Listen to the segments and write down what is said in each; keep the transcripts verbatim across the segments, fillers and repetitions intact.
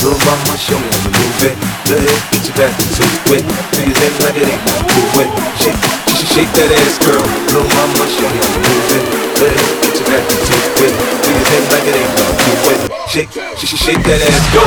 Little mama, show me how you move it. Go ahead, get your back into it. Do your thing like it ain't nothing to it. Shake, shake, shake that ass, girl. Little mama, show me how you move it. Go ahead, get your back into it. Do your thing like it ain't nothing to it. Shake, shake, shake that ass, go.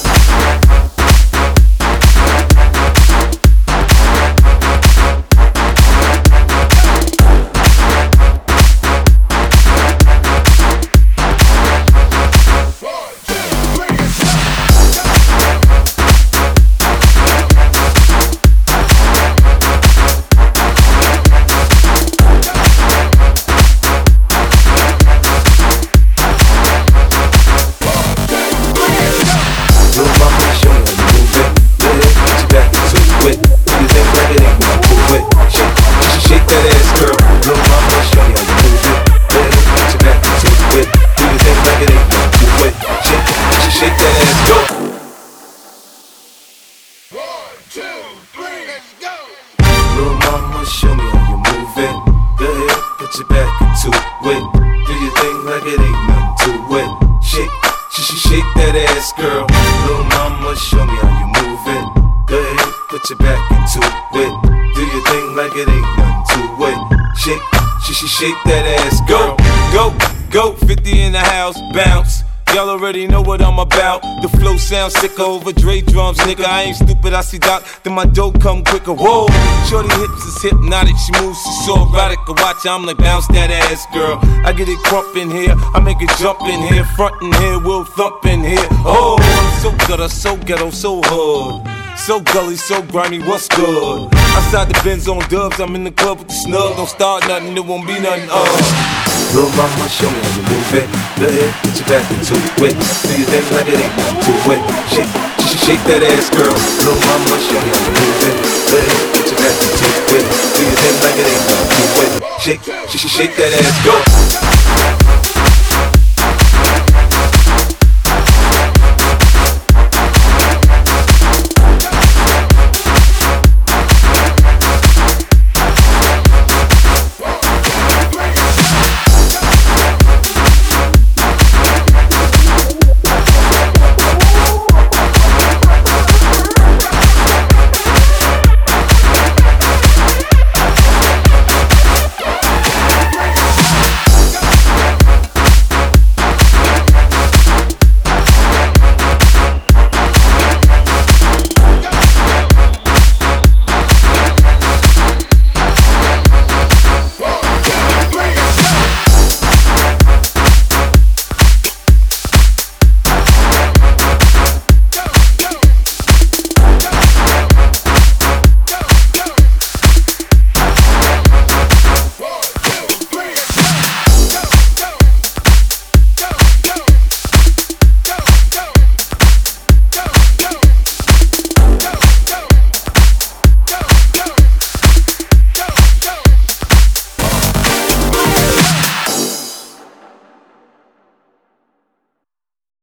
Little mama, show me how you move it. Go ahead, put your back into it. Do your thing like it ain't nothing to it. Shake, shake, shake that ass, girl. Little mama, show me how you move it. Go ahead, put your back into it. Do your thing like it ain't nothing to it. Shake, shake, shake that ass, go, go, go. fifty in the house, bounce. Y'all already know what I'm about. The flow sounds sicker over Dre drums, nigga. I ain't stupid, I see Doc, then my dough come quicker. Whoa, shorty hips is hypnotic, she moves, she's so erotic. I watch, I'm like, bounce that ass, girl. I get it crump in here, I make it jump in here, front in here, we'll thump in here. Oh, I'm so gutter, so ghetto, so hood. So gully, so grimy, what's good? Outside the Benz on dubs, I'm in the club with the snug. Don't start nothing, it won't be nothing, uh. Little mama, show me how you move it. Go ahead, get your back into it. Do your thing like it ain't nothing to it. Shake, shake, shake that ass, girl. Little mama, show me how you move it. Go ahead, get your back into it. Do your thing like it ain't nothing to it. Shake, shake, shake that ass, go.